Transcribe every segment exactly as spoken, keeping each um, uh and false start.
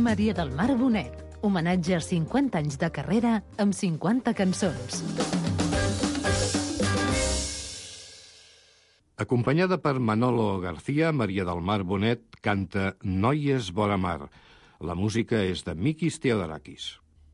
Maria del Mar Bonet. Homenatge a cinquanta anys de carrera amb cinquanta cançons. Acompanyada per Manolo García, Maria del Mar Bonet canta Noies vora mar. La música és de Mikis Theodorakis.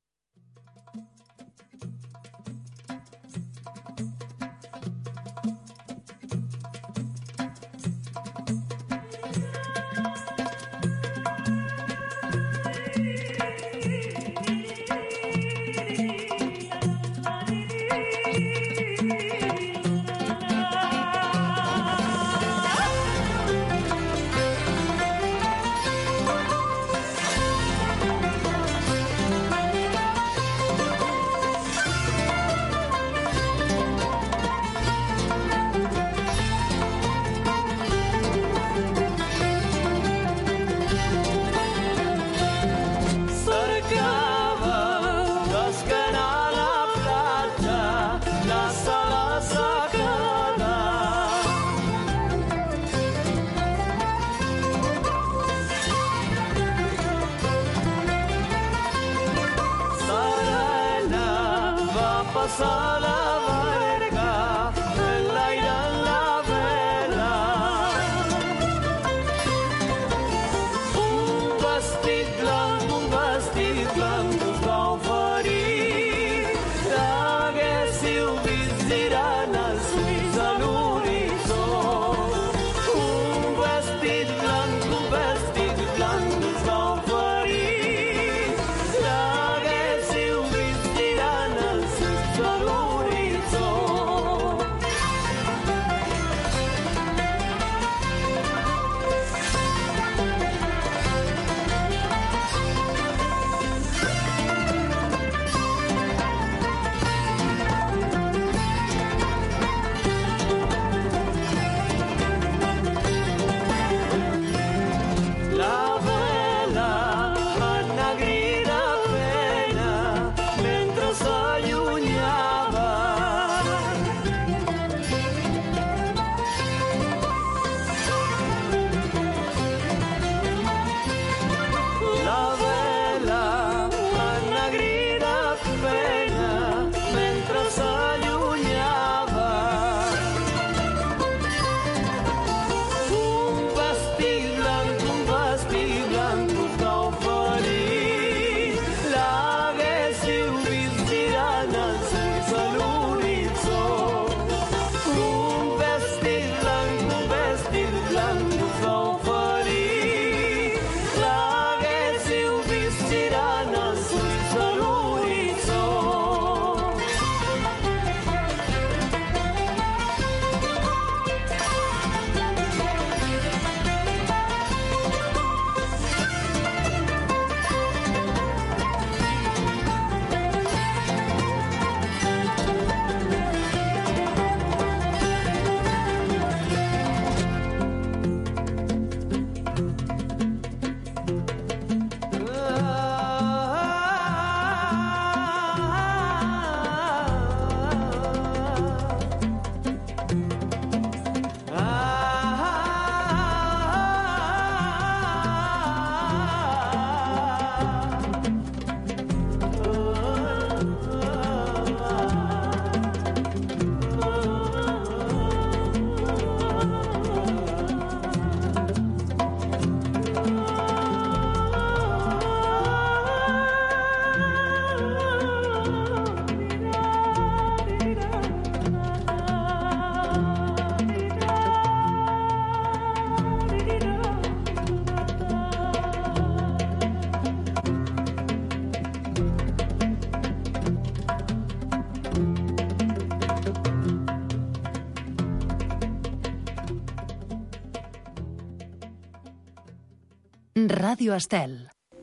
Ràdio Estel.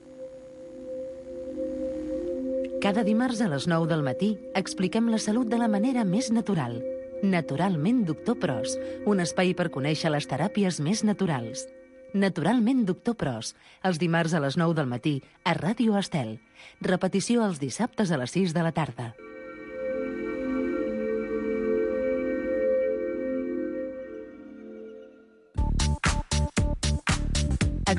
Cada dimarts a les nou del matí expliquem la salut de la manera més natural. Naturalment Doctor Pros, un espai per conèixer les teràpies més naturals. Naturalment Doctor Pros, els dimarts a les nou del matí a Ràdio Estel. Repetició els dissabtes a les sis de la tarda.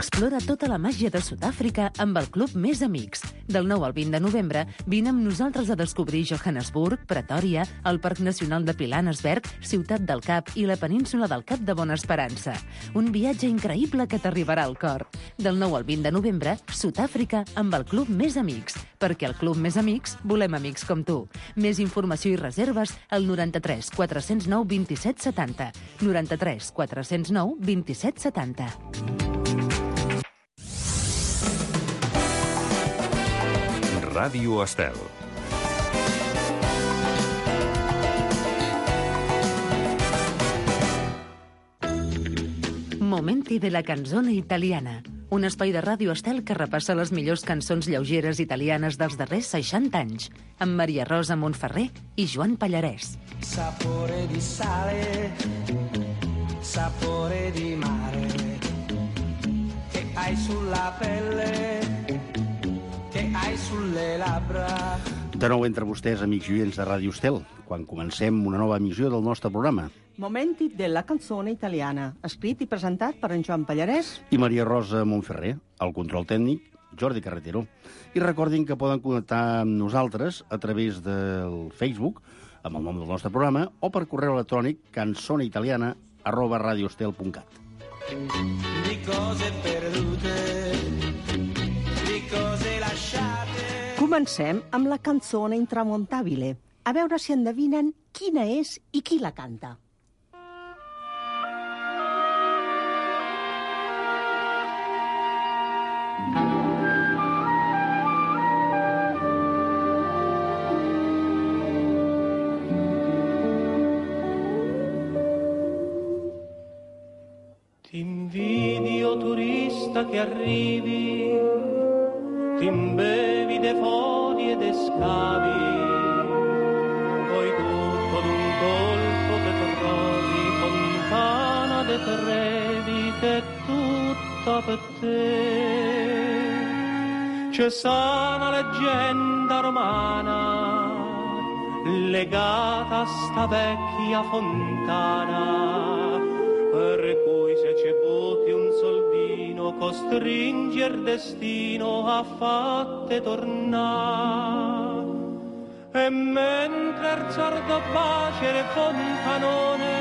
Explora tota la màgia de Sud-àfrica amb el Club Més Amics. Del nou al vint de novembre, vine amb nosaltres a descobrir Johannesburg, Pretòria, el Parc Nacional de Pilanesberg, Ciutat del Cap i la península del Cap de Bona Esperança. Un viatge increïble que t'arribarà al cor. Del nou al vint de novembre, Sud-àfrica amb el Club Més Amics. Perquè al Club Més Amics volem amics com tu. Més informació i reserves al noranta-tres quatre cents nou vint-i-set setanta. noranta-tres quatre cents nou vint-i-set setanta. Ràdio Estel. Momenti de la canzone italiana. Un espai de Ràdio Estel que repassa les millors cançons lleugeres italianes dels darrers seixanta anys, amb Maria Rosa Montferrer i Joan Pallarès. Sapore di sale, sapore di mare, che hai sulla pelle, che hai sulle labbra. De nou entre vostès, amics i oients de Ràdio Estel, quan comencem una nova emissió del nostre programa. Momenti della canzone italiana, escrit i presentat per en Joan Pallarès I Maria Rosa Montferrer, el control tècnic, Jordi Carretero. I recordin que poden connectar amb nosaltres a través del Facebook, amb el nom del nostre programa, o per correu electrònic canzoneitaliana arroba radioestel punt cat. Di cose perdute, di cose lasciate. Comencem amb la canzone intramontabile. A veure si endevinen quina és i qui la canta. T'invidio turista che arrivi, t'imbevi de foglie ed scavi, poi tutto d'un colpo che trovi fontana de Trevi che è tutta per te. C'è sta una leggenda romana legata a sta vecchia fontana, per cui se ci butti un soldino costringe il destino a fatte tornare. E mentre il sordo bacia il fontanone,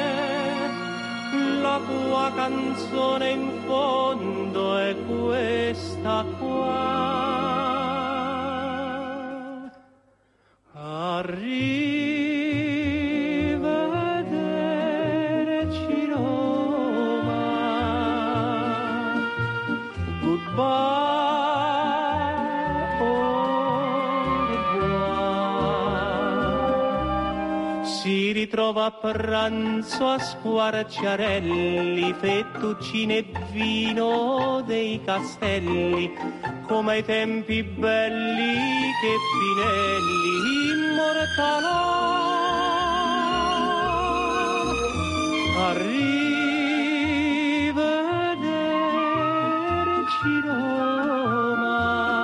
la tua canzone in fondo è questa qua. Arrivederci Roma, goodbye, au revoir. Si ritrova a pranzo a Squarciarelli, fettuccine e vino dei castelli, come ai tempi belli che Pinelli immortalò. Arrivederci Roma,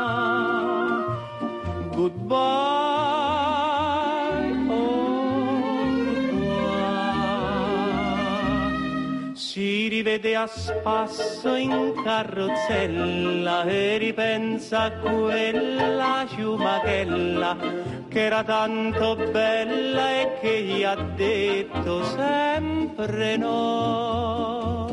goodbye, au revoir. Si rivede a spasso in carrozzella e ripensa a quella ciumachella che era tanto bella e che gli ha detto sempre no.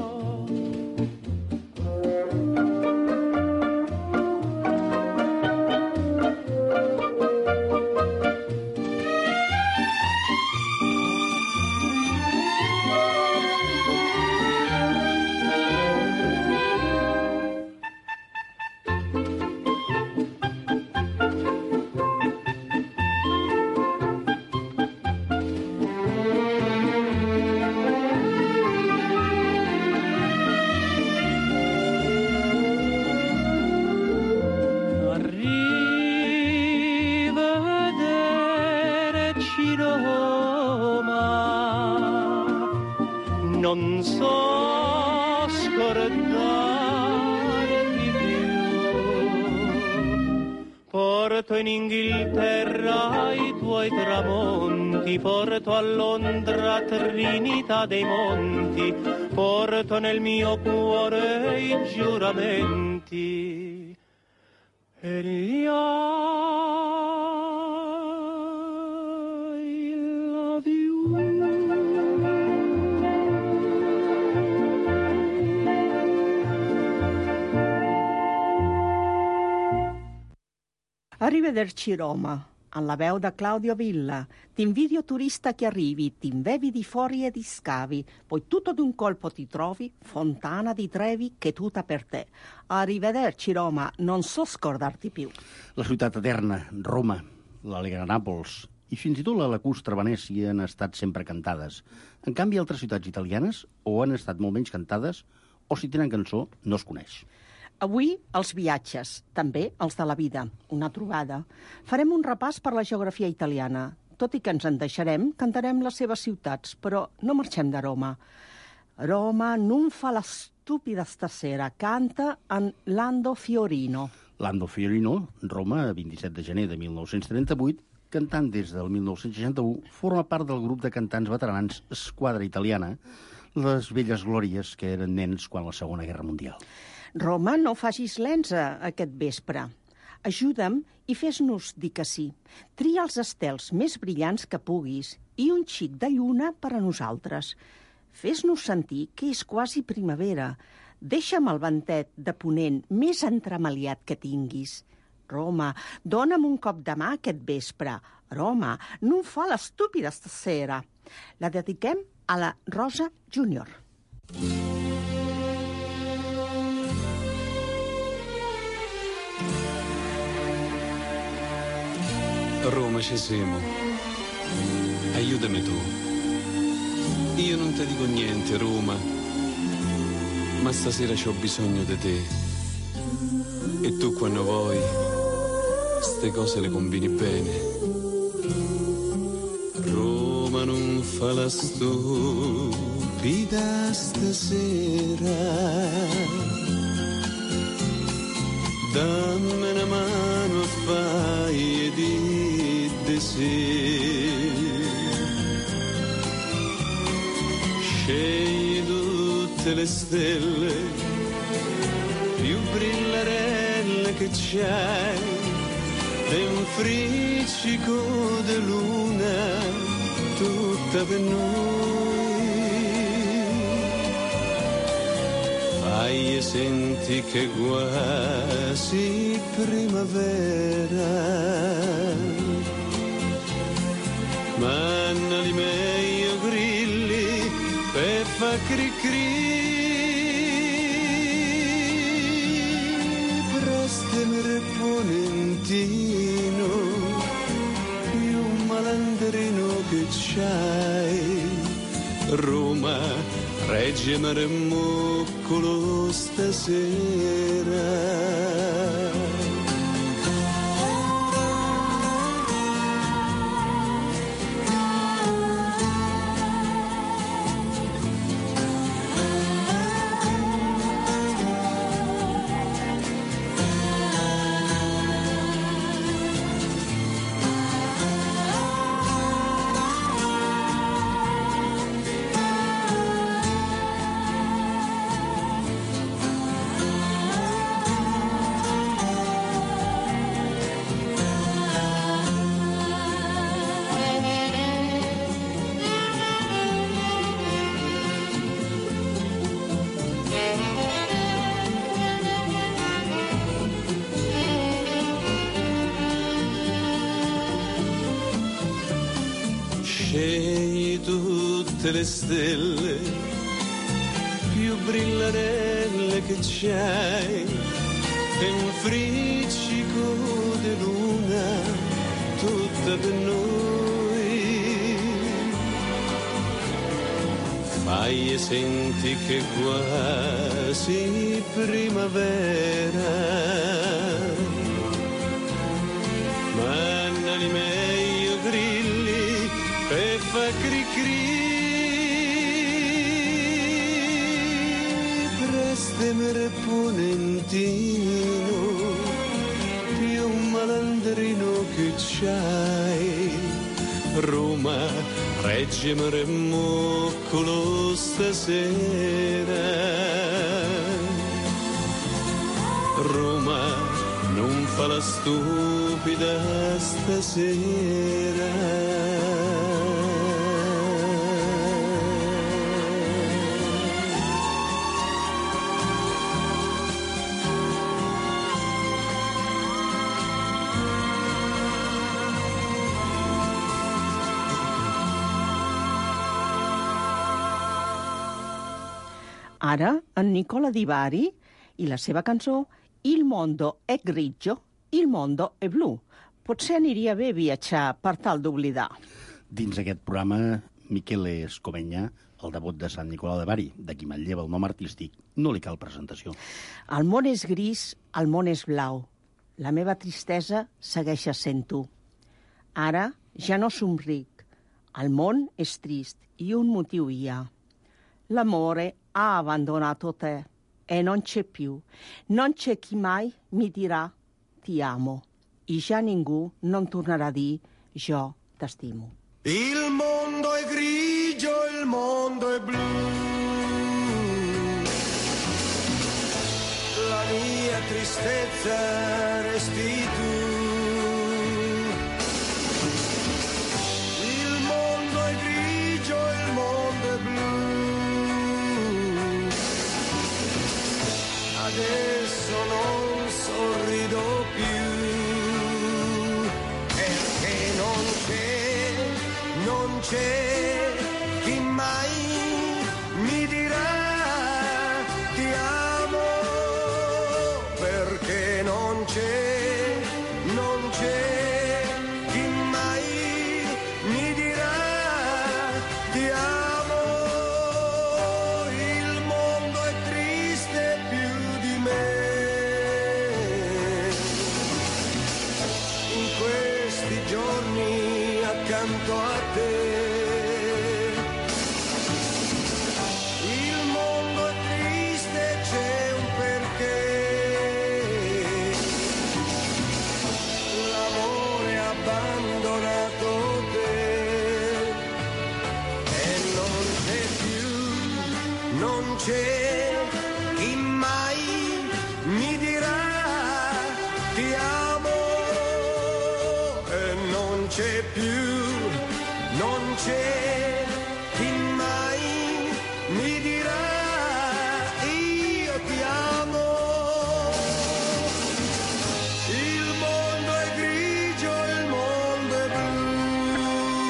Non so scordarti più, porto in Inghilterra i tuoi tramonti, porto a Londra Trinità dei Monti, porto nel mio cuore i giuramenti e gli I love you. Arrivederci Roma, alla veu da Claudio Villa. T'invidio turista che arrivi, t'invevi di fuori e di scavi, poi tutto d'un colpo ti trovi, Fontana di Trevi che è tutta per te. Arrivederci Roma, non so scordarti più. La ciutat eterna, Roma, l'Alegra Nàpols i fins i tot la Lacustre, Venècia han estat sempre cantades. En canvi, altres ciutats italianes o han estat molt menys cantades o si tenen cançó no es coneix. Avui, els viatges, també els de la vida, una trobada. Farem un repàs per la geografia italiana. Tot i que ens en deixarem, cantarem les seves ciutats, però no marxem de Roma. Roma non fa la stupida stasera, canta en Lando Fiorino. Lando Fiorino, Roma, vint-i-set de gener de mil nou-cents trenta-vuit, cantant des del mil nou-cents seixanta-u, forma part del grup de cantants veterans Esquadra Italiana, les velles glòries que eren nens quan la Segona Guerra Mundial. Roma, no facis lenza aquest vespre. Ajuda'm i fes-nos dir que sí. Tria els estels més brillants que puguis i un xic de lluna per a nosaltres. Fes-nos sentir que és quasi primavera. Deixa'm el ventet de ponent més entremaliat que tinguis. Roma, dona'm un cop de mà aquest vespre. Roma, no em fa l'estúpida stasera. La dediquem a la Rosa Júnior. A Roma ci siamo, aiutami tu. Io non ti dico niente, Roma, ma stasera c'ho bisogno di te. E tu quando vuoi, ste cose le combini bene. Roma non fa la stupida stasera, dammi una mano e fai di sì. Scegli tutte le stelle più brillarelle che c'hai, e un friccico di luna tutta per noi. Fai e senti che quasi primavera, manna li meglio grilli per fa cri cri. Prestami reponentino più malandrino che c'hai. Roma, reggimi remoccolo stasera. Scegli tutte le stelle più brillarelle che c'hai, e un friccico di luna tutta per noi. Fai e senti che quasi primavera, manna li meglio grilli e fa cri cri. Prestami reponentino più malandrino che c'hai. Roma, reggimi muccolo stasera. Roma, non fa la stupida stasera. Ara, en Nicola Di Bari i la seva cançó Il mondo è grigio, il mondo è blu. Potser aniria bé viatjar per tal d'oblidar. Dins aquest programa, Michele Scomegna, el debut de Sant Nicolau de Bari, de qui manlleva el nom artístic, no li cal presentació. El món és gris, el món és blau. La meva tristesa segueix sent tu. Ara ja no somric. El món és trist i un motiu hi ha. L'amore ha abbandonato te e non c'è più. Non c'è chi mai mi dirà ti amo. I già ningú non tornarà a dir jo t'estimo. Il mondo è grigio, il mondo è blu. La mia tristezza resti tu. Il mondo è grigio, il mondo è blu. Adesso non sorrido più, perché non c'è, non c'è chi mai mi dirà ti amo, perché non c'è, non c'è chi mai mi dirà ti amo. Il mondo è triste più di me. In questi giorni accanto a te. Il mondo è triste, c'è un perché. L'amore ha abbandonato te e non c'è più, non c'è chi mai mi dirà ti amo, e non c'è più, non c'è chi mai mi dirà io ti amo. Il mondo è grigio, il mondo è blu.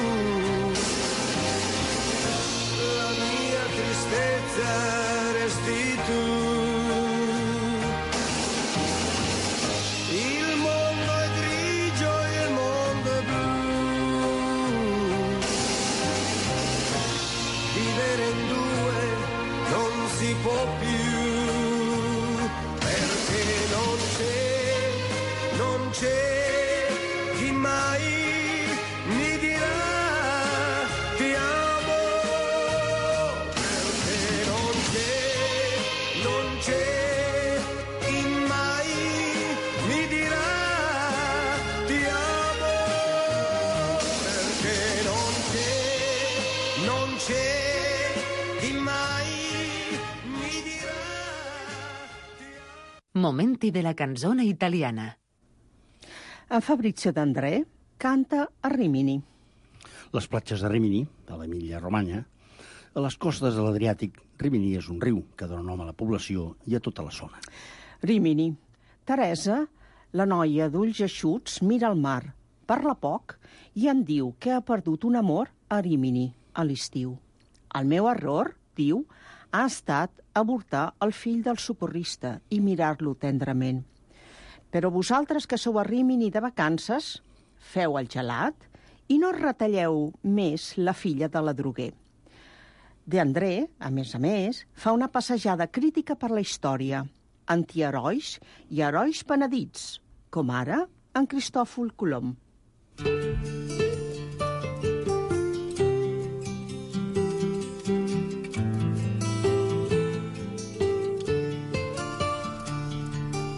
La mia tristezza resti tu. Il mondo è grigio, il mondo è blu. Vivere in due non si può più, perché non c'è, non c'è chi mai mi dirà ti amo, perché non c'è, non c'è chi mai mi dirà ti amo, perché non c'è, non c'è chi mai mi dirà ti amo. Momenti de la canzone italiana. En Fabrizio D'André canta a Rimini. Les platges de Rimini, a l'Emília Romanya, a les costes de l'Adriàtic, Rimini és un riu que dona nom a la població i a tota la zona. Rimini. Teresa, la noia d'ulls eixuts, mira el mar, parla poc i em diu que ha perdut un amor a Rimini, a l'estiu. El meu error, diu, ha estat avortar el fill del socorrista i mirar-lo tendrament. Però vosaltres que sou a Rimini de vacances, feu el gelat i no retalleu més la filla de la droguer. De André, a més a més, fa una passejada crítica per la història, antiherois i herois penedits, com ara en Cristòfol Colom.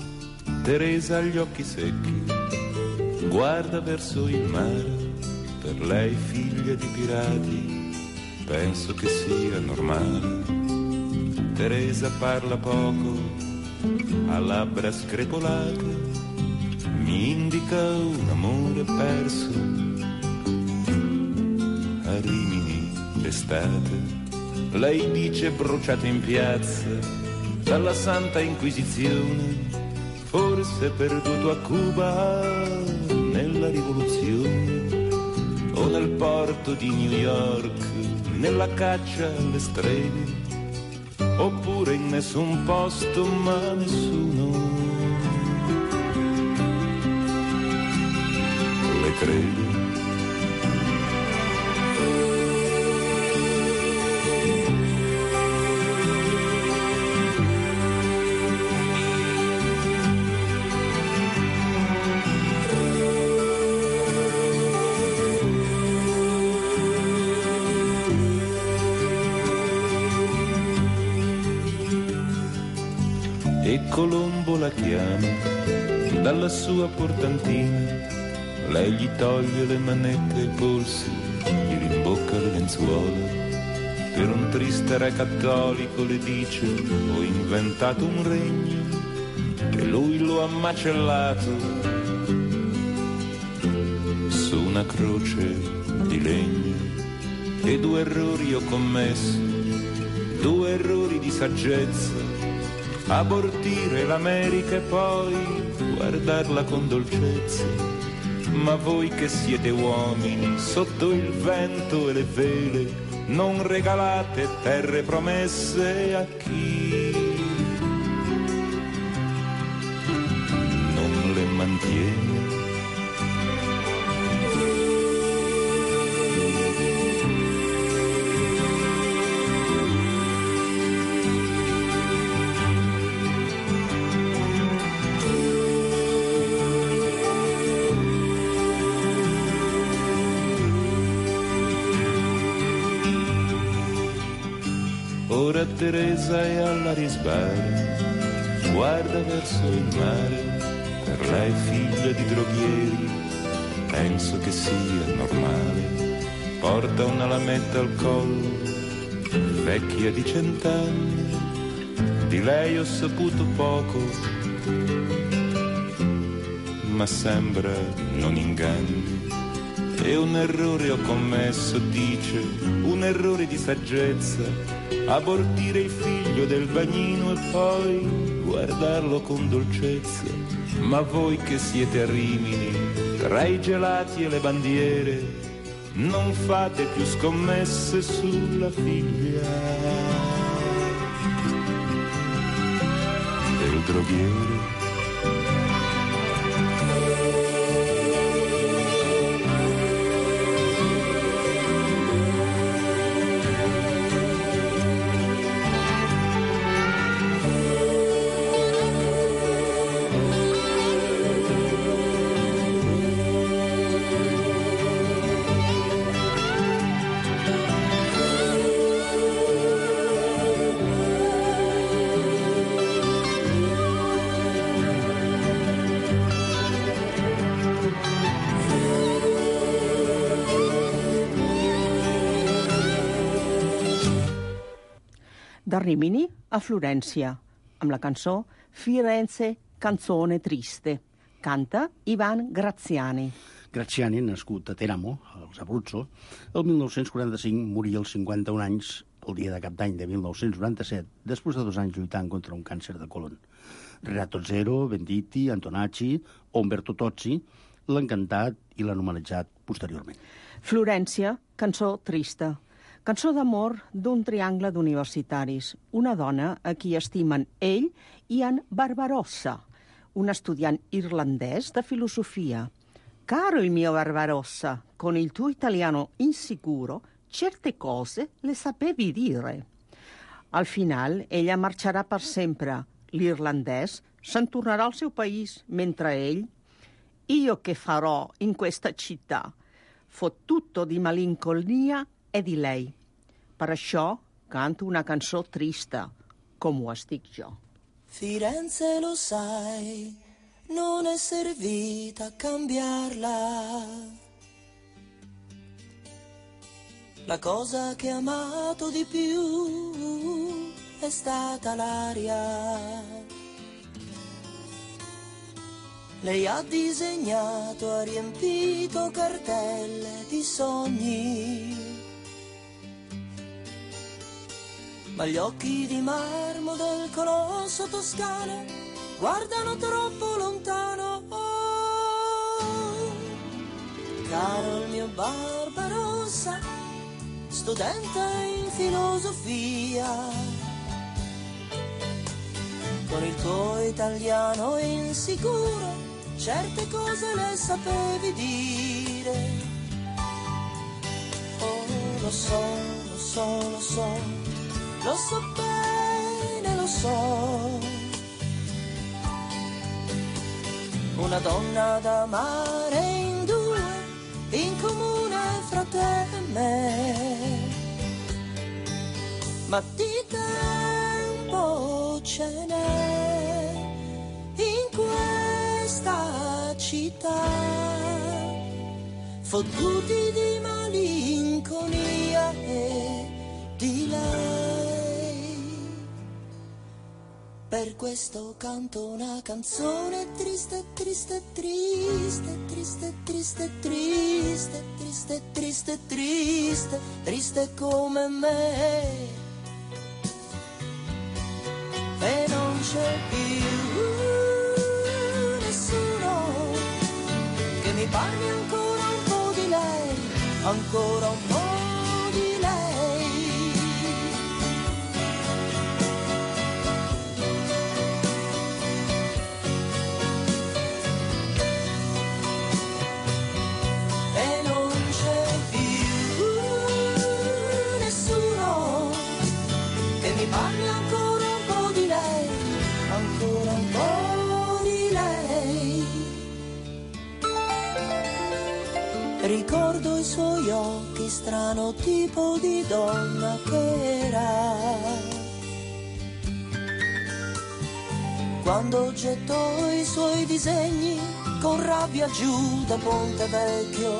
Teresa ha gli occhi secchi, guarda verso il mare per lei figlia di pirati, penso che sia normale. Teresa parla poco, ha labbra screpolate, mi indica un amore perso a Rimini d'estate. Lei dice bruciato in piazza dalla Santa Inquisizione, forse perduto a Cuba nella rivoluzione, o nel porto di New York nella caccia alle streghe, oppure in nessun posto ma nessuno le crede. E Colombo la chiama dalla sua portantina, lei gli toglie le manette ai polsi, gli rimbocca le lenzuola. Per un triste re cattolico le dice: ho inventato un regno e lui lo ha macellato su una croce di legno. E due errori ho commesso, due errori di saggezza: abortire l'America e poi guardarla con dolcezza. Ma voi che siete uomini sotto il vento e le vele, non regalate terre promesse a chi non le mantiene. Ora Teresa è all'aria sbarra, guarda verso il mare, per lei figlia di droghieri, penso che sia normale. Porta una lametta al collo, vecchia di cent'anni, di lei ho saputo poco, ma sembra non inganni. E un errore ho commesso, dice, un errore di saggezza: abortire il figlio del bagnino e poi guardarlo con dolcezza. Ma voi che siete a Rimini, tra i gelati e le bandiere, non fate più scommesse sulla figlia del droghiere. Da Rimini a Florència, amb la cançó Firenze, canzone triste. Canta Ivan Graziani. Graziani, nascut a Teramo, als Abruzzo, el mil nou-cents quaranta-cinc moria als cinquanta-un anys, el dia de cap d'any de mil nou-cents noranta-set, després de dos anys lluitant contra un càncer de colon. Renato Zero, Venditti, Antonacci o Umberto Tozzi l'han cantat i l'han homenatjat posteriorment. Florència, cançó trista. Cançó d'amor d'un triangle d'universitaris. Una dona a qui estimen ell i en Barbarossa, un estudiant irlandès de filosofia. Caro il mio Barbarossa, con il tuo italiano insicuro, certe cose le sapevi dire. Al final, ella marxarà per sempre. L'irlandès se'n tornarà al seu país, mentre ell... Io che farò in questa città? Fottuto di malinconia e di lei. Per això canto una cançó trista, com ho estic jo. Firenze, lo sai, non è servita a cambiarla. La cosa che ho amato di più è stata l'aria. Lei ha disegnato, ha riempito cartelle di sogni, ma gli occhi di marmo del colosso toscano guardano troppo lontano. Oh, caro il mio Barbarossa, studente in filosofia, con il tuo italiano insicuro certe cose le sapevi dire. Oh, lo so, lo so, lo so, lo so bene, lo so. Una donna da amare in due, in comune fra te e me. Ma di tempo ce n'è in questa città, fottuti di malinconia e di lei. Per questo canto una canzone triste, triste, triste, triste, triste, triste, triste, triste, triste, triste come me. E non c'è più nessuno che mi parli ancora un po' di lei, ancora un po' di lei. E non c'è più nessuno che mi parli ancora un po' di lei, ancora un po' di lei. Ricordo i suoi occhi, strano tipo di donna che era, quando gettò i suoi disegni con rabbia giù da Ponte Vecchio.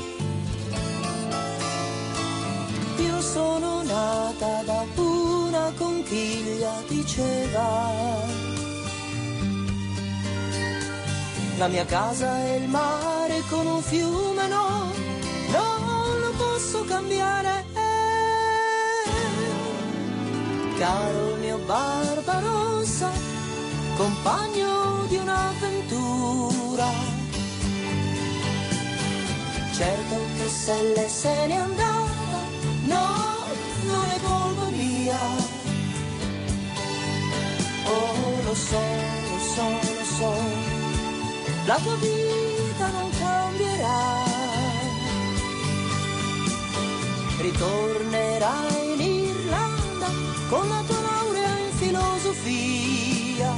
Io sono nata da una conchiglia, diceva. La mia casa è il mare con un fiume, no, non lo posso cambiare. Caro mio Barbarossa, compagno di un'avventura, certo che se lei se n'è andata, no, non è colpa mia. Oh, lo so, lo so, lo so, la tua vita non cambierà, ritornerai in Irlanda con la tua laurea in filosofia.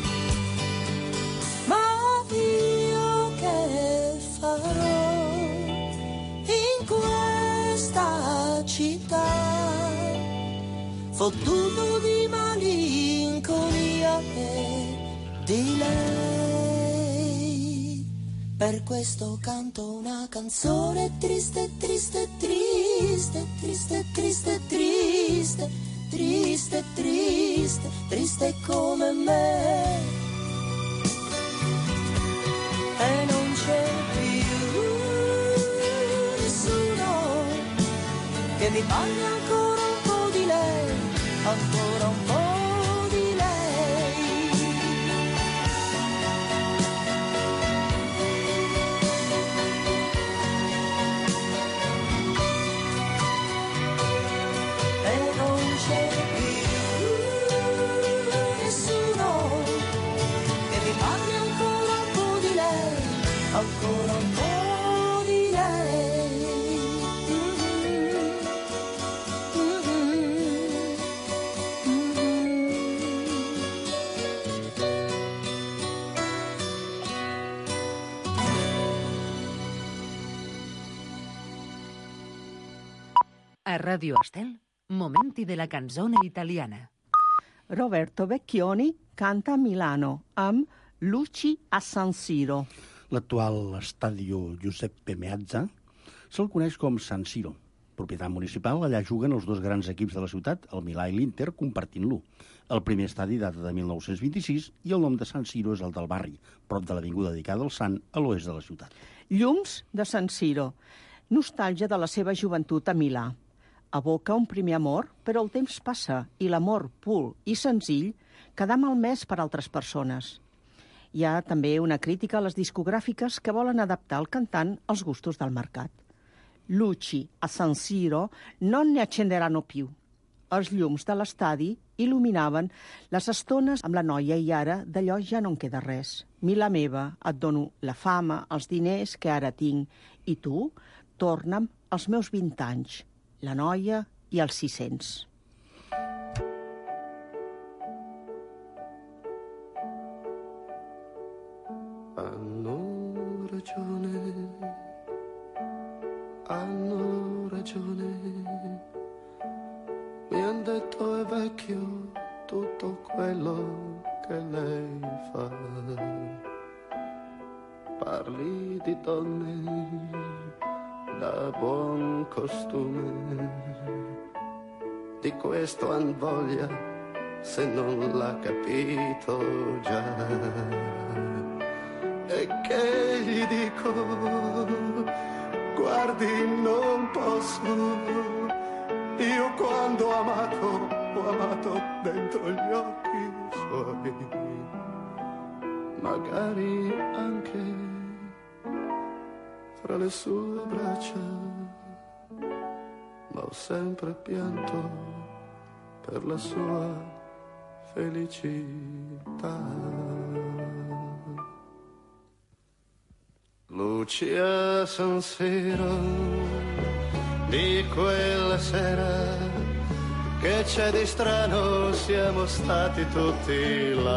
Ma io che farò in questa città, fottuto di malinconia e di lei? Per questo canto una canzone triste, triste, triste, triste, triste, triste, triste, triste, triste come me. E non c'è più nessuno che mi parli ancora un po' di lei, ancora un po' di lei. Ancora un po' di lei. A Radio Estel, momenti della canzone italiana. Roberto Vecchioni canta a Milano amb Luci a San Siro. L'actual estadio Giuseppe Meazza se'l coneix com San Siro, propietat municipal, allà juguen els dos grans equips de la ciutat, el Milà i l'Inter, compartint-lo. El primer estadi data de mil nou-cents vint-i-sis i el nom de San Siro és el del barri, prop de l'avinguda dedicada al Sant, a l'oest de la ciutat. Llums de San Siro. Nostàlgia de la seva joventut a Milà. Evoca un primer amor, però el temps passa i l'amor pur i senzill quedà malmès per altres persones. Hi ha també una crítica a les discogràfiques que volen adaptar el cantant als gustos del mercat. Luci a San Siro non ne accenderanno più. Els llums de l'estadi il·luminaven les estones amb la noia i ara d'allò ja no en queda res. Milà meva, et dono la fama, els diners que ara tinc, i tu torna'm els meus vint anys, la noia i els sis-cents. Hanno ragione, hanno ragione, mi han detto è vecchio tutto quello che lei fa. Parli di donne da buon costume, di questo han voglia se non l'ha capito già. E che gli dico, guardi non posso, io quando ho amato, ho amato dentro gli occhi suoi, magari anche fra le sue braccia, ma ho sempre pianto per la sua felicità. Lucia San Siro, di quella sera che c'è di strano, siamo stati tutti là.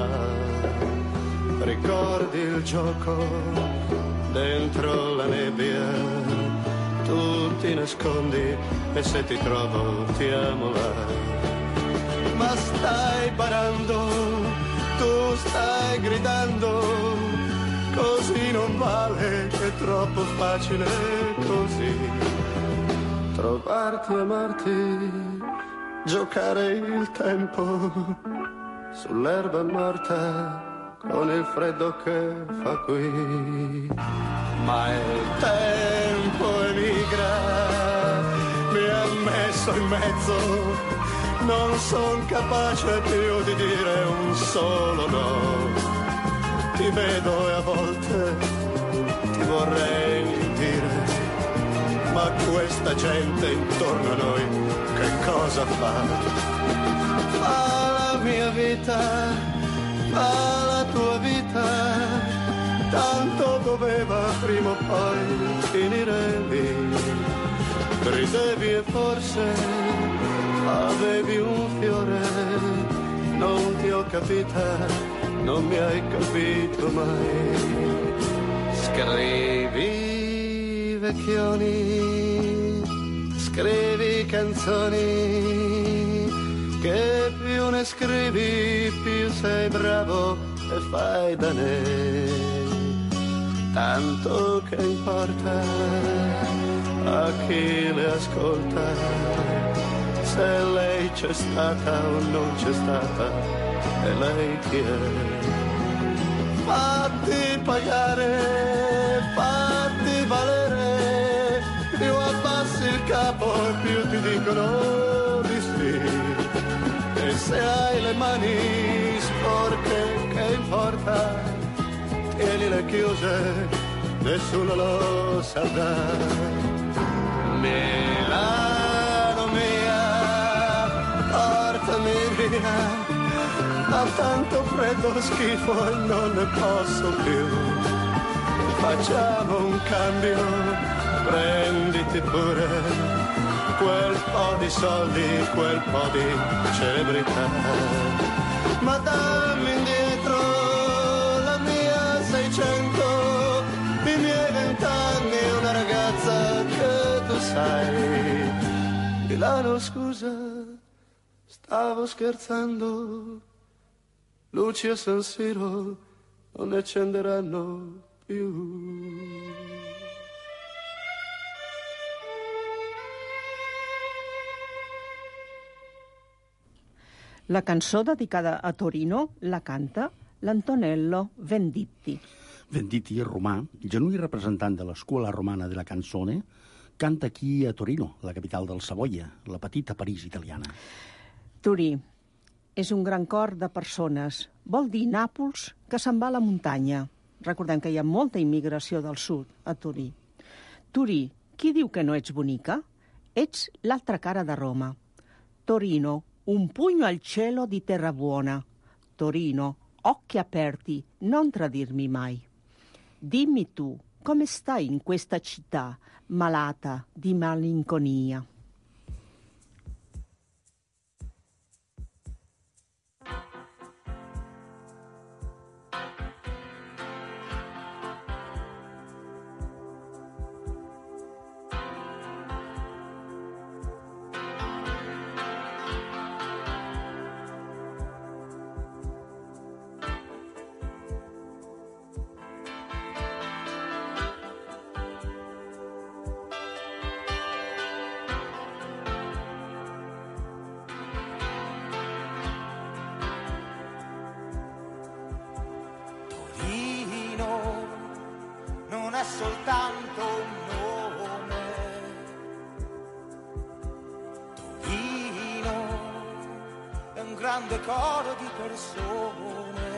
Ricordi il gioco dentro la nebbia, tu ti nascondi e se ti trovo ti amo là. Ma stai barando, tu stai gridando, così non vale, è troppo facile così. Trovarti, amarti, giocare il tempo sull'erba morta con il freddo che fa qui. Ma il tempo emigra, mi ha messo in mezzo, non son capace più di dire un solo no. Ti vedo e a volte ti vorrei dire, ma questa gente intorno a noi che cosa fa? Fa la mia vita, fa la tua vita, tanto doveva prima o poi finire lì. Ridevi e forse avevi un fiore, non ti ho capita, non mi hai capito mai. Scrivi vecchioni, scrivi canzoni, che più ne scrivi più sei bravo e fai da ne. Tanto che importa a chi le ascolta, se lei c'è stata o non c'è stata, e lei chi è? Fatti pagare, fatti valere, più abbassi il capo e più ti dicono di sì. E se hai le mani sporche, che importa? Tienile chiuse, nessuno lo saprà. Milano mia, portami via, ha tanto freddo, schifo e non ne posso più. Facciamo un cambio, prenditi pure quel po' di soldi, quel po' di celebrità. Ma dammi indietro la mia seicento, i miei vent'anni, una ragazza che tu sai. Milano scusa, stavo scherzando. Luci a San Siro non ne accenderanno più. La cançó dedicada a Torino la canta l'Antonello Venditti. Venditti, romà, genuí representant de l'escola romana de la canzone, canta aquí a Torino, la capital del Savoia, la petita París italiana. Torí és un gran cor de persones. Vol dir Nàpols, que se'n va a la muntanya. Recordem que hi ha molta immigració del sud a Torí. Torí, qui diu que no ets bonica? Ets l'altra cara de Roma. Torino, un pugno al cielo di terra buona. Torino, occhi aperti, non tradirmi mai. Dimmi tu, come stai in questa città malata di malinconia? Soltanto un nome, Torino è un grande coro di persone.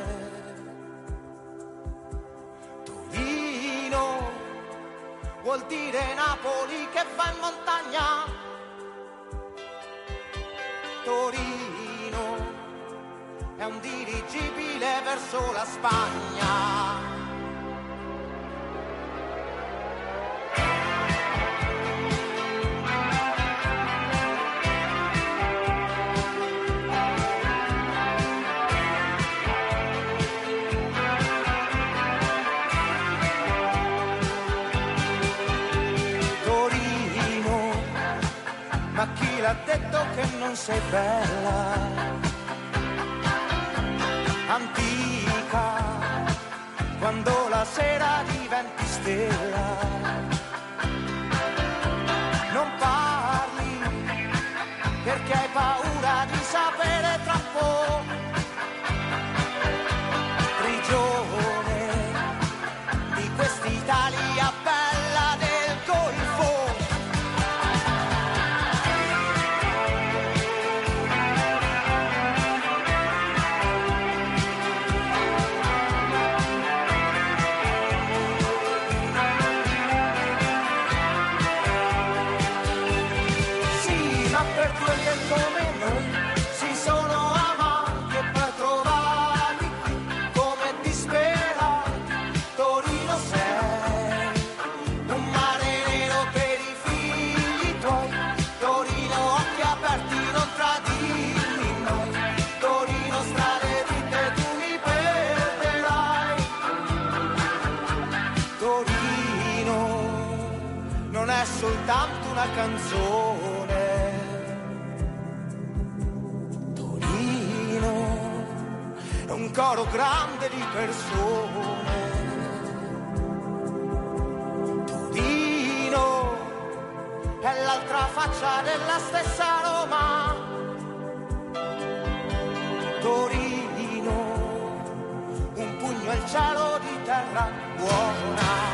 Torino vuol dire Napoli che va in montagna. Torino è un dirigibile verso la Spagna. Ma chi l'ha detto che non sei bella? Antica, quando la sera diventi stella. Non parli perché hai paura di sapere troppo. Prigione di quest'Italia bella del Golfo. Soltanto una canzone. Torino è un coro grande di persone. Torino è l'altra faccia della stessa Roma. Torino, un pugno al cielo di terra buona.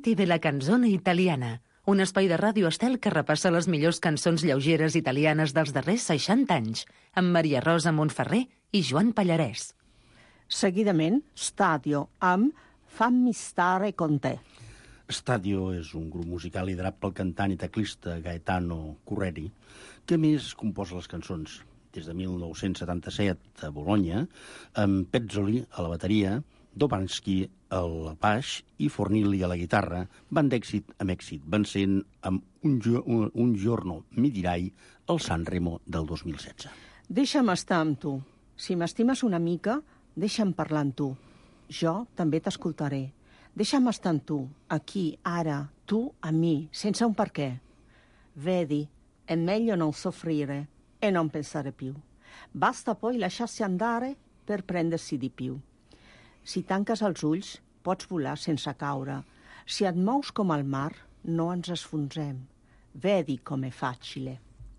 Amanti de la canzone italiana, un espai de Ràdio Estel que repassa les millors cançons lleugeres italianes dels darrers seixanta anys, amb Maria Rosa Montferrer i Joan Pallarès. Seguidament, Stadio, amb Fammi stare con te. Stadio és un grup musical liderat pel cantant i teclista Gaetano Correri, que a més composa les cançons. Des de mil nou-cents setanta-set a Bologna, amb Pezzoli a la bateria, Dobanski al baix i Fornilli a la guitarra, van d'èxit amb èxit, vencent amb un, jo, un, un giorno mi dirai al Sanremo del dos mil setze. Deixa'm estar amb tu. Si m'estimes una mica, deixa'm parlar amb tu. Jo també t'escoltaré. Deixa'm estar amb tu, aquí, ara, tu a mi, senza un perché. Vedi, è meglio non soffrire e non pensare più. Basta poi lasciarsi andare per prendersi di più. Si tanques els ulls, pots volar sense caure. Si et mous com el mar, no ens esfonsem. Vedi com'è facile.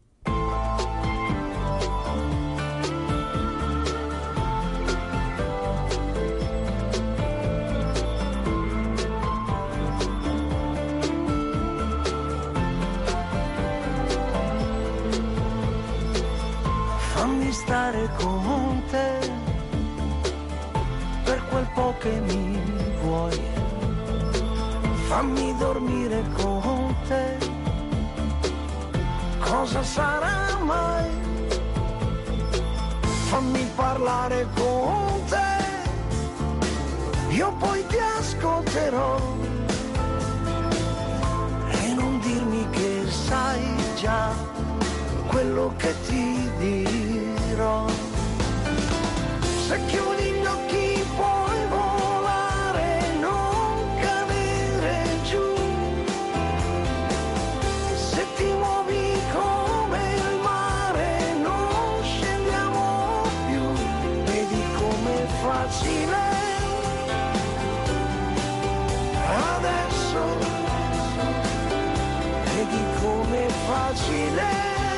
Fammi stare con te per quel po' che mi vuoi, fammi dormire con te, cosa sarà mai? Fammi parlare con te, io poi ti ascolterò e non dirmi che sai già quello che ti dirò. Se chiudi gli occhi puoi volare, non cadere giù. Se ti muovi come il mare non scendiamo più. Vedi com'è facile adesso, vedi com'è facile.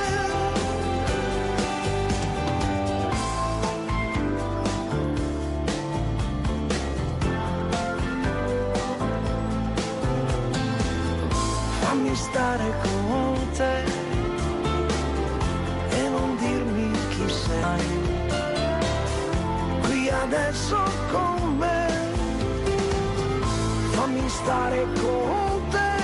Fammi stare con te e non dirmi chi sei. Qui adesso con me, fammi stare con te,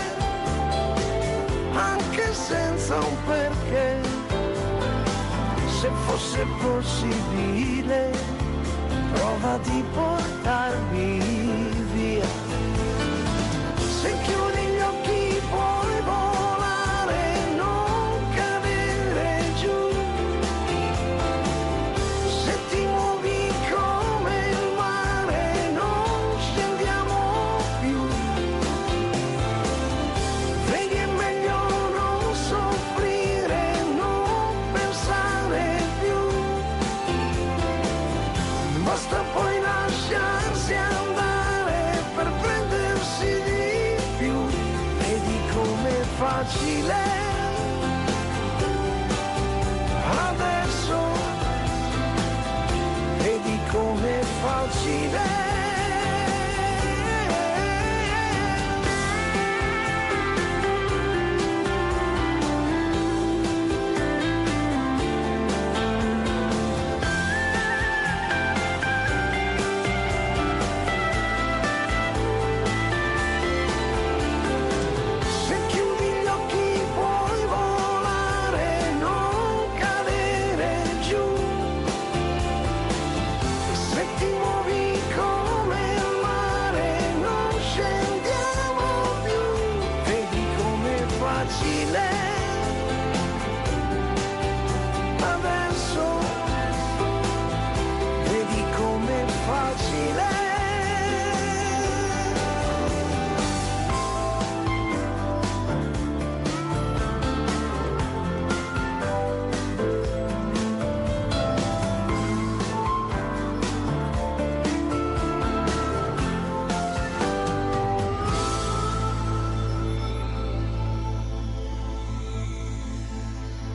anche senza un perché. Se fosse possibile, prova di portarmi via. Se chiudi gli occhi puoi volare, non cadere giù. Se ti muovi come il mare non scendiamo più. Vedi è meglio non soffrire, non pensare più. Basta poi lasciarsi andare per prendersi di più. Vedi com'è facile adesso, vedi com'è facile. Se chiudi gli occhi puoi volare, non cadere giù. Se ti muovi come il mare non scendiamo più. Vedi com'è facile adesso, vedi com'è facile.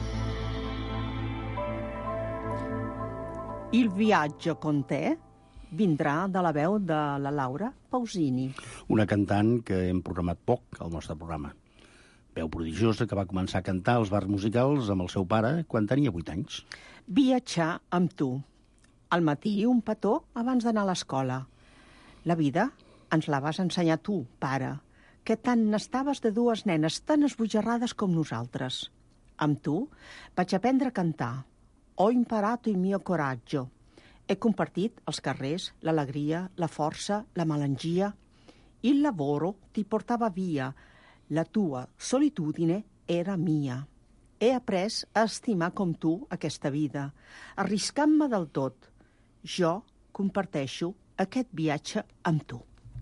Il viaggio con te vindrà de la veu de la Laura Pausini. Una cantant que hem programat poc al nostre programa. Veu prodigiosa que va començar a cantar als bars musicals amb el seu pare quan tenia vuit anys. Viatjar amb tu. Al matí un petó abans d'anar a l'escola. La vida ens la vas ensenyar tu, pare, que tant n'estaves de dues nenes tan esbojarrades com nosaltres. Amb tu vaig aprendre a cantar. Ho imparato il mio coraggio. He compartit els carrers, l'alegria, la força, la melangia. Il lavoro ti portava via. La tua solitudine era mia. He après a estimar com tu aquesta vida, arriscant-me del tot. Jo comparteixo aquest viatge amb tu.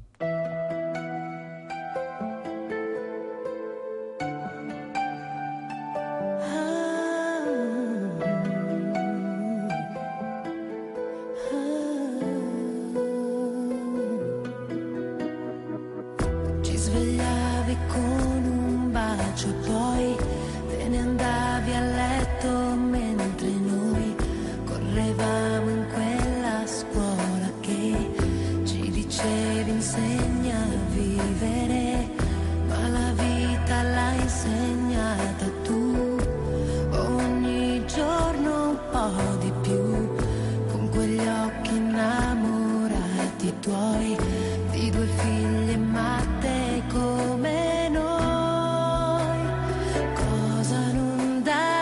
Ci svegliavi con un bacio e poi te ne andavi a letto mentre noi correvamo in quella scuola che ci dicevi insegna a vivere, ma la vita l'hai insegnata tu, ogni giorno un po' di più, con quegli occhi innamorati tuoi, di due figlie matte come noi, cosa non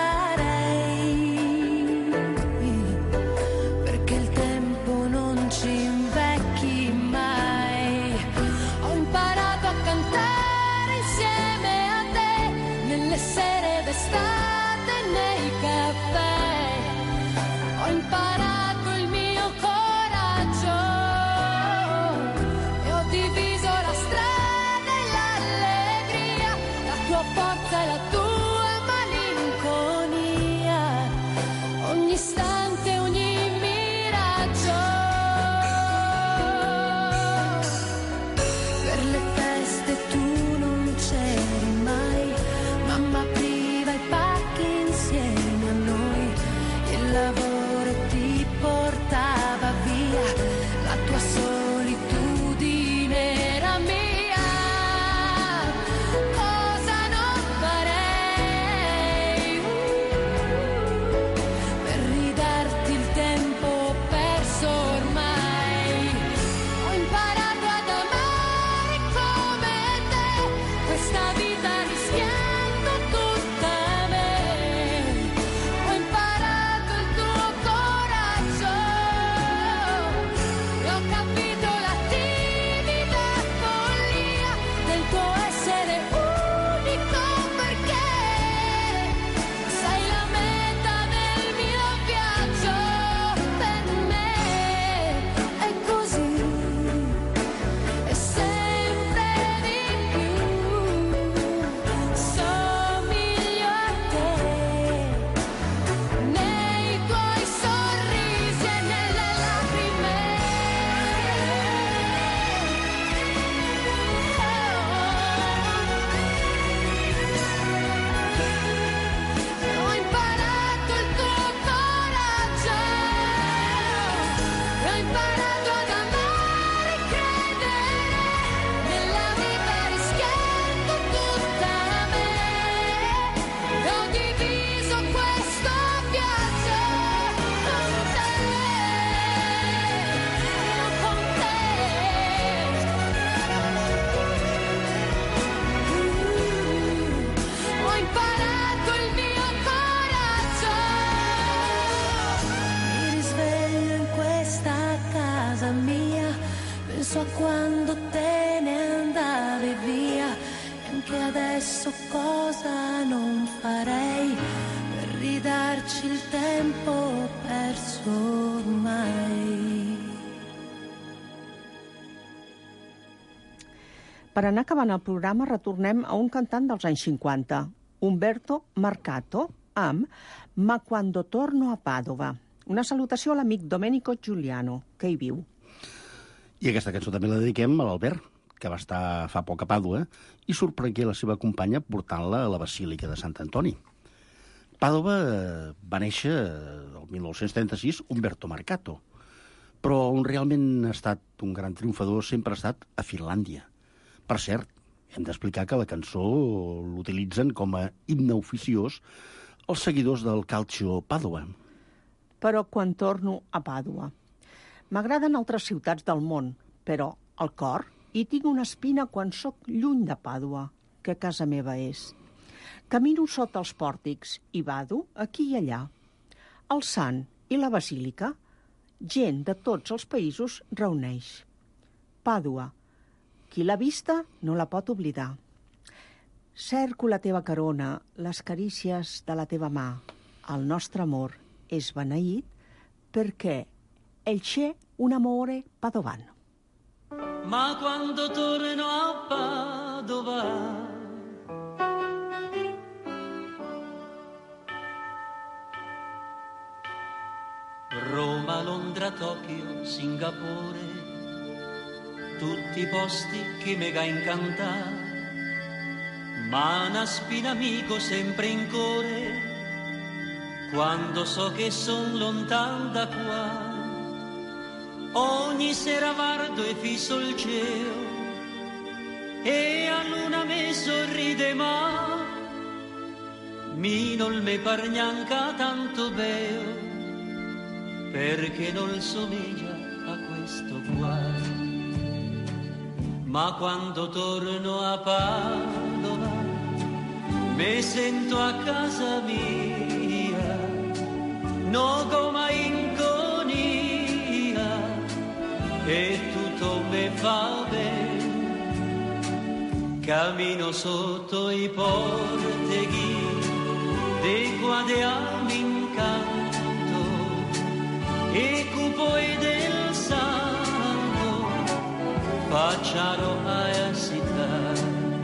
darei, perché il tempo non ci invecchi mai. Ho imparato a cantare insieme a te, nelle sere d'estate, nei caffè. Ho imparato il mio coraggio e ho diviso la strada e l'allegria, la tua forza e la tua malinconia, ogni istante, ogni miraggio. Per le feste tu non c'eri mai, mamma apriva i pacchi insieme a noi, il lavoro ti portava via, la tua solitudine era mia. Cosa non farei per ridarti il tempo perso ormai. Ho imparato ad amare come te, questa vita rischiando tutta me. Ho imparato il tuo coraggio e ho capito la timida follia del tuo essere unico, perché sei la meta del mio viaggio. Per me è così e sempre di più somiglio a te, nei tuoi sorrisi e nelle lacrime. Ho imparato il tuo coraggio e ho imparato ad amare e credere nella vita rischiando tutta me, e ho diviso questo viaggio con te, con te. Ho imparato il mio coraggio, mi risveglio in questa casa mia, penso a quando te ne andavi via, e anche adesso cosa non farei per ridarci il tempo perso ormai. Per anar acabant el programa, retornem a un cantant dels anys cinquanta, Umberto Marcato, amb Ma quando torno a Padova. Una salutació a l'amic Domenico Giuliano, que hi viu. I aquesta cançó també la dediquem a l'Albert, que va estar fa poc a Pàdua, i sorprengué la seva companya portant-la a la Basílica de Sant Antoni. Pàdova va néixer el mil nou-cents trenta-sis Umberto Marcato, Però on realment ha estat un gran triomfador sempre ha estat a Finlàndia. Per cert, hem d'explicar que la cançó l'utilitzen com a himne oficiós els seguidors del Calcio Pàdua. Però quan torno a Pàdua, m'agraden altres ciutats del món, però al cor hi tinc una espina quan sóc lluny de Pàdua, que casa meva és. Camino sota els pòrtics i vado aquí i allà. El Sant i la Basílica, gent de tots els països reuneix. Pàdua, qui l'ha vista no la pot oblidar. Cerco la teva carona, les carícies de la teva mà. El nostre amor és beneït perché el c'è un amore padovano. Ma quando torno a Padova, Roma, Londra, Tokyo, Singapore, tutti posti che mi ga incantà, ma una spina amico sempre in cuore, quando so che son lontan da qua. Ogni sera guardo e fisso il cielo e a luna me sorride, ma mi non me par neanche tanto bello, perché non somiglia a questo qua. Ma quando torno a Padova me sento a casa mia, no come in conia, e tutto me fa bene. Cammino sotto i porteghi dei quadri all'incanto e cupo e del santo facciano a città.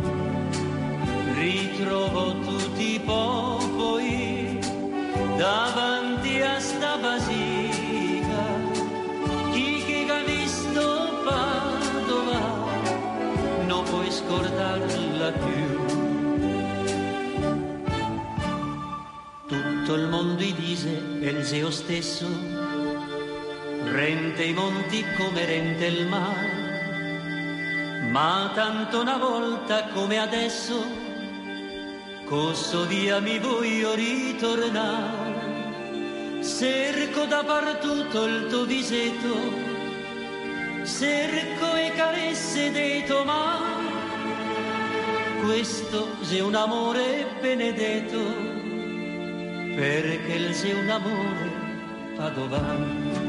Ritrovo tutti i popoli davanti a sta basilica. Chi che ha visto Padova non puoi scordarla più. Tutto il mondo i dice il Zeo stesso rende i monti come rende il mare, ma tanto una volta come adesso cosso via mi voglio ritornare. Cerco dappertutto il tuo visetto, cerco e carezze dei tuoi mani, questo è un amore benedetto, perché c'è un amore padovano.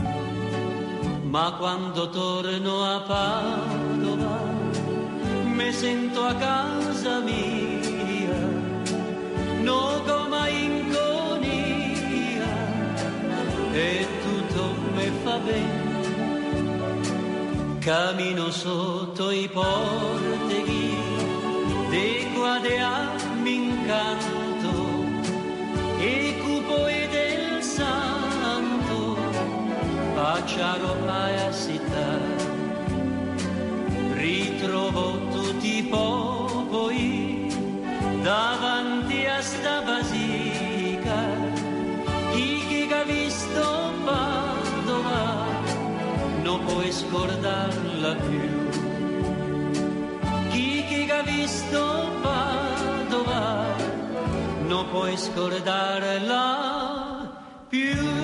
Ma quando torno a Padova mi sento a casa mia, no come in conia, e tutto mi fa bene. Cammino sotto i porteghi dei quadri all'incanto e cupo e del santo facciano a città. Ritrovo tutti i popoli davanti a sta basilica. Chi che ha visto Padova non puoi scordarla più. Chi che ha visto Padova non puoi scordarla più.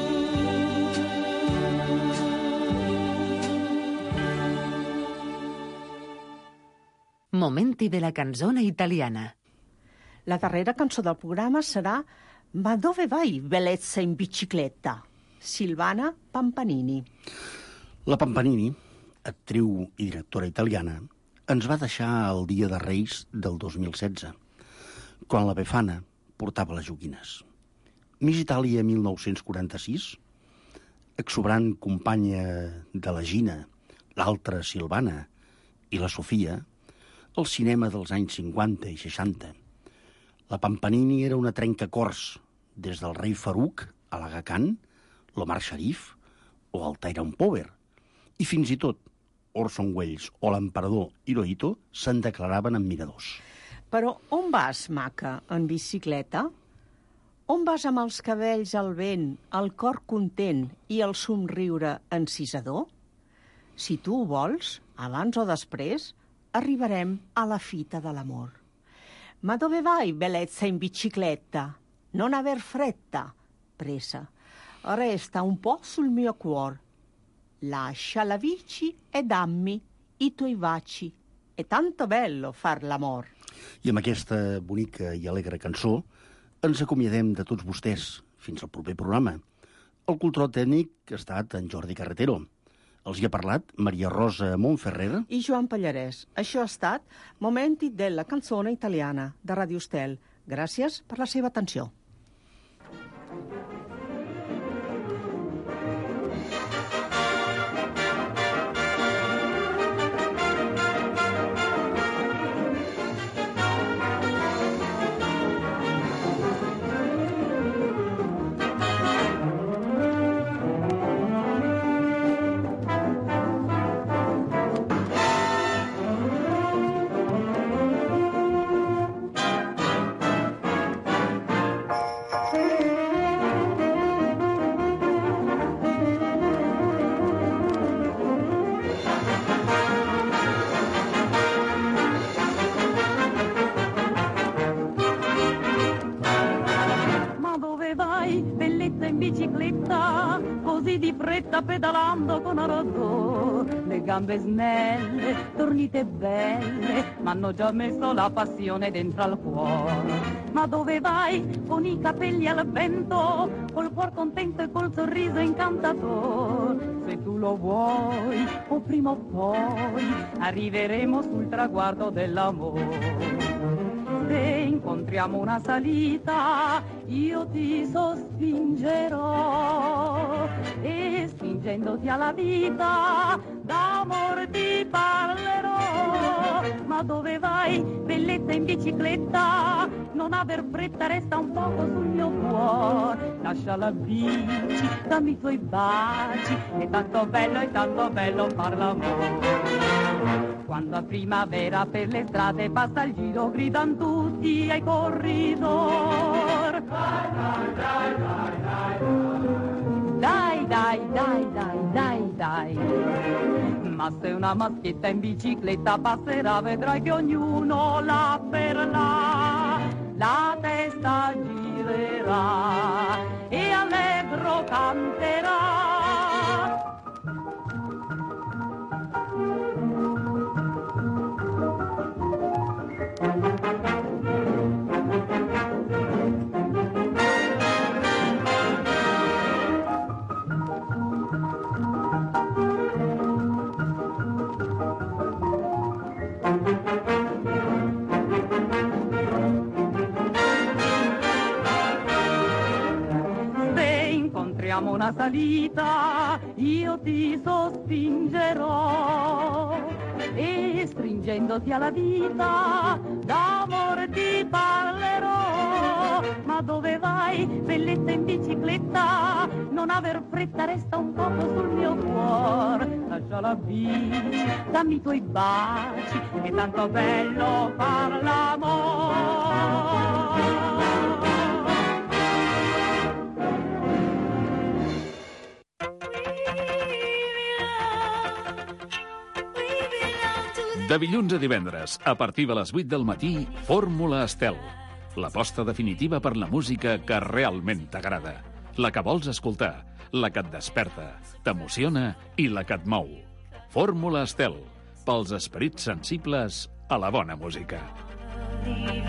Momenti de la canzone italiana. La darrera cançó del programa serà Ma dove vai, bellezza in bicicletta? Silvana Pampanini. La Pampanini, actriu i directora italiana, ens va deixar el dia de Reis del dos mil setze, quan la Befana portava les joguines. Miss Itàlia mil nou-cents quaranta-sis, exuberant companya de la Gina, l'altra Silvana i la Sofia, el cinema dels anys cinquanta i seixanta. La Pampanini era una trencacors des del rei Farouk a l'Aga Khan, l'Omar Sharif o el Tyrone Power. I fins i tot Orson Welles o l'emperador Hirohito se'n declaraven admiradors. Però on vas, maca, en bicicleta? On vas amb els cabells al vent, el cor content i el somriure encisador? Si tu ho vols, abans o després, arribarem a la fita de l'amor. Ma dove vai, bellezza in bicicletta? Non aver fretta, pressa. Resta un po' sul mio cuor. Lascia la bici e dammi i tuoi baci. È tanto bello far l'amor. I amb aquesta bonica i alegre cançó ens acomiadem de tots vostès. Fins al proper programa. El control tècnic ha estat en Jordi Carretero. Els hi ha parlat Maria Rosa Montferrer i Joan Pallarès. Això ha estat Momenti della canzone italiana de Radio Estel. Gràcies per la seva atenció. Pedalando con ardor, le gambe snelle, tornite belle, m'hanno già messo la passione dentro al cuore. Ma dove vai con i capelli al vento, col cuor contento e col sorriso incantatore? Se tu lo vuoi, o prima o poi, arriveremo sul traguardo dell'amore. Se incontriamo una salita, io ti sospingerò e stringendoti alla vita, d'amor ti parlerò. Ma dove vai, bellezza in bicicletta? Non aver fretta, resta un poco sul mio cuore. Lascia la bici, dammi i tuoi baci, è tanto bello, è tanto bello far l'amore. Quando a primavera per le strade passa il giro, gridan tutti ai corridor. Dai, dai, dai, dai, dai, dai, dai, dai, dai. Ma se una maschietta in bicicletta passerà, vedrai che ognuno là per là la testa girerà e allegro canterà. Una salita, io ti sospingerò e stringendoti alla vita, d'amore ti parlerò. Ma dove vai, bellezza in bicicletta? Non aver fretta, resta un poco sul mio cuore. Lascia la bici, dammi i tuoi baci, è tanto bello far l'amore. De dilluns a divendres, a partir de les vuit del matí, Fórmula Estel. L'aposta definitiva per la música que realment t'agrada. La que vols escoltar, la que et desperta, t'emociona i la que et mou. Fórmula Estel, pels esperits sensibles a la bona música.